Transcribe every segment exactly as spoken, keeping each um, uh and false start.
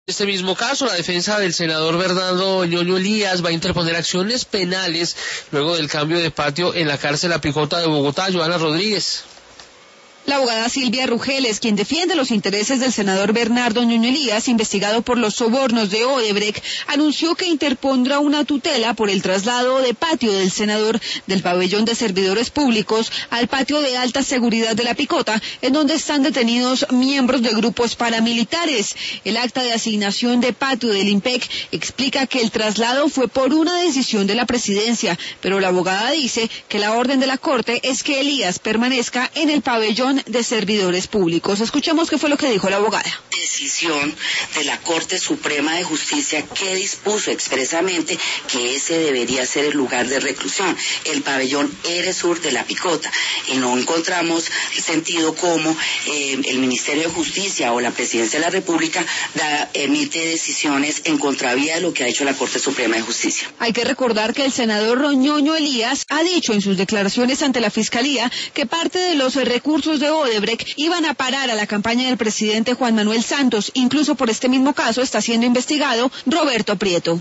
En este mismo caso, la defensa del senador Bernardo Ñoño Elías va a interponer acciones penales luego del cambio de patio en la cárcel La Picota de Bogotá. Joana Rodríguez. La abogada Silvia Rugeles, quien defiende los intereses del senador Bernardo Ñoño Elías, investigado por los sobornos de Odebrecht, anunció que interpondrá una tutela por el traslado de patio del senador del pabellón de servidores públicos al patio de alta seguridad de La Picota, en donde están detenidos miembros de grupos paramilitares. El acta de asignación de patio del IMPEC explica que el traslado fue por una decisión de la presidencia, pero la abogada dice que la orden de la Corte es que Elías permanezca en el pabellón de servidores públicos. Escuchemos qué fue lo que dijo la abogada. Decisión de la Corte Suprema de Justicia que dispuso expresamente que ese debería ser el lugar de reclusión, el pabellón Eresur de La Picota, y no encontramos sentido como eh, el Ministerio de Justicia o la Presidencia de la República da, emite decisiones en contravía de lo que ha hecho la Corte Suprema de Justicia. Hay que recordar que el senador Ñoño Elías ha dicho en sus declaraciones ante la Fiscalía que parte de los recursos de Odebrecht iban a parar a la campaña del presidente Juan Manuel Santos. Incluso por este mismo caso está siendo investigado Roberto Prieto.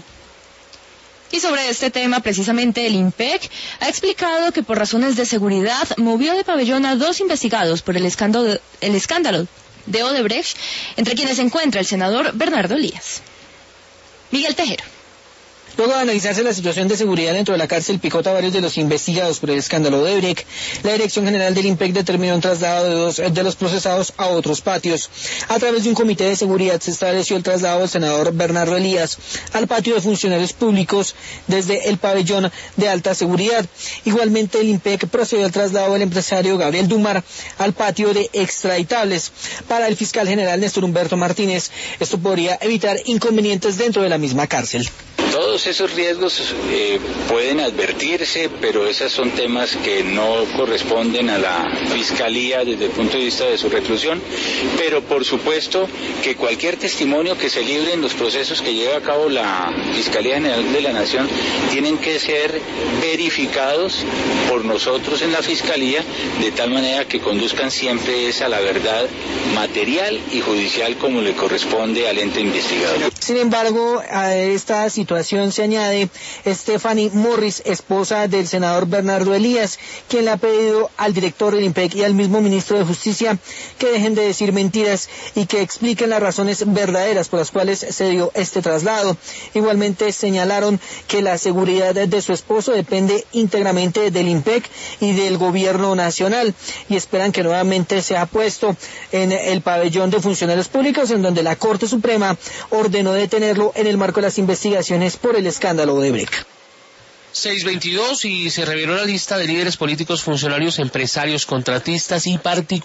Y sobre este tema, precisamente el IMPEC ha explicado que por razones de seguridad movió de pabellón a dos investigados por el escándalo de, el escándalo de Odebrecht, entre quienes se encuentra el senador Bernardo Elías. Miguel Tejero. Luego de analizarse la situación de seguridad dentro de la cárcel Picota, varios de los investigados por el escándalo de Odebrecht, la Dirección General del IMPEC determinó un traslado de dos de los procesados a otros patios. A través de un comité de seguridad se estableció el traslado del senador Bernardo Elías al patio de funcionarios públicos desde el pabellón de alta seguridad. Igualmente el IMPEC procedió al traslado del empresario Gabriel Dumar al patio de extraditables. Para el fiscal general Néstor Humberto Martínez, esto podría evitar inconvenientes dentro de la misma cárcel. Todos esos riesgos eh, pueden advertirse, pero esos son temas que no corresponden a la Fiscalía desde el punto de vista de su reclusión, pero por supuesto que cualquier testimonio que se libre en los procesos que lleva a cabo la Fiscalía General de la Nación tienen que ser verificados por nosotros en la Fiscalía, de tal manera que conduzcan siempre a la verdad material y judicial como le corresponde al ente investigador. Sin embargo, a esta situación se añade Stephanie Morris, esposa del senador Bernardo Elías, quien le ha pedido al director del IMPEC y al mismo ministro de Justicia que dejen de decir mentiras y que expliquen las razones verdaderas por las cuales se dio este traslado. Igualmente señalaron que la seguridad de su esposo depende íntegramente del IMPEC y del gobierno nacional y esperan que nuevamente sea puesto en el pabellón de funcionarios públicos, en donde la Corte Suprema ordenó detenerlo en el marco de las investigaciones por el escándalo de Odebrecht. seis veintidós y se reveló la lista de líderes políticos, funcionarios, empresarios, contratistas y particulares